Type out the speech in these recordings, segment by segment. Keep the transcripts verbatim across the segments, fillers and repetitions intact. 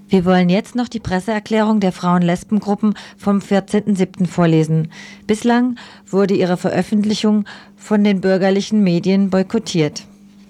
Wir wollen jetzt noch die Presseerklärung der Frauen-Lesben-Gruppen vom vierzehnten siebten vorlesen. Bislang wurde ihre Veröffentlichung von den bürgerlichen Medien boykottiert.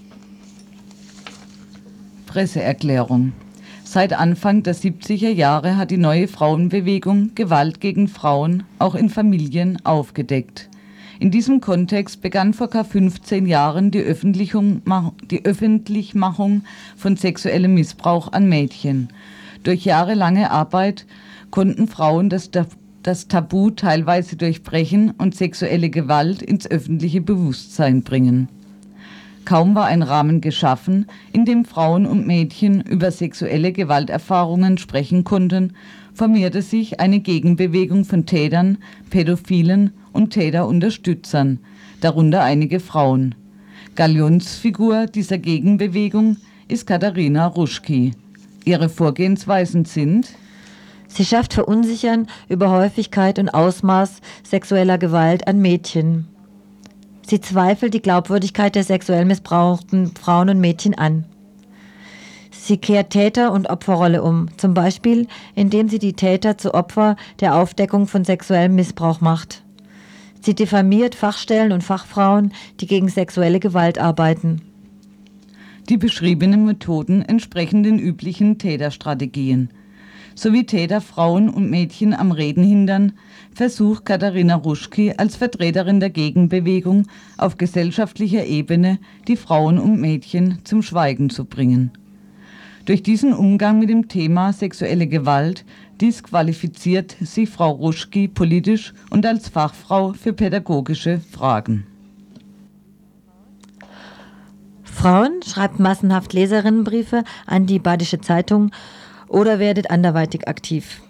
Presseerklärung. Seit Anfang der siebziger Jahre hat die neue Frauenbewegung Gewalt gegen Frauen auch in Familien aufgedeckt. In diesem Kontext begann vor ca. fünfzehn Jahren die, Öffentlichung, die Öffentlichmachung von sexuellem Missbrauch an Mädchen. Durch jahrelange Arbeit konnten Frauen das, das Tabu teilweise durchbrechen und sexuelle Gewalt ins öffentliche Bewusstsein bringen. Kaum war ein Rahmen geschaffen, in dem Frauen und Mädchen über sexuelle Gewalterfahrungen sprechen konnten, formierte sich eine Gegenbewegung von Tätern, Pädophilen und Täterunterstützern, darunter einige Frauen. Galionsfigur dieser Gegenbewegung ist Katharina Ruschki. Ihre Vorgehensweisen sind: Sie schafft Verunsichern über Häufigkeit und Ausmaß sexueller Gewalt an Mädchen. Sie zweifelt die Glaubwürdigkeit der sexuell missbrauchten Frauen und Mädchen an. Sie kehrt Täter- und Opferrolle um, zum Beispiel indem sie die Täter zu Opfer der Aufdeckung von sexuellem Missbrauch macht. Sie diffamiert Fachstellen und Fachfrauen, die gegen sexuelle Gewalt arbeiten. Die beschriebenen Methoden entsprechen den üblichen Täterstrategien. Sowie Täter Frauen und Mädchen am Reden hindern, versucht Katharina Ruschki als Vertreterin der Gegenbewegung auf gesellschaftlicher Ebene die Frauen und Mädchen zum Schweigen zu bringen. Durch diesen Umgang mit dem Thema sexuelle Gewalt disqualifiziert sich Frau Ruschki politisch und als Fachfrau für pädagogische Fragen. Frauen, schreibt massenhaft Leserinnenbriefe an die Badische Zeitung oder werdet anderweitig aktiv.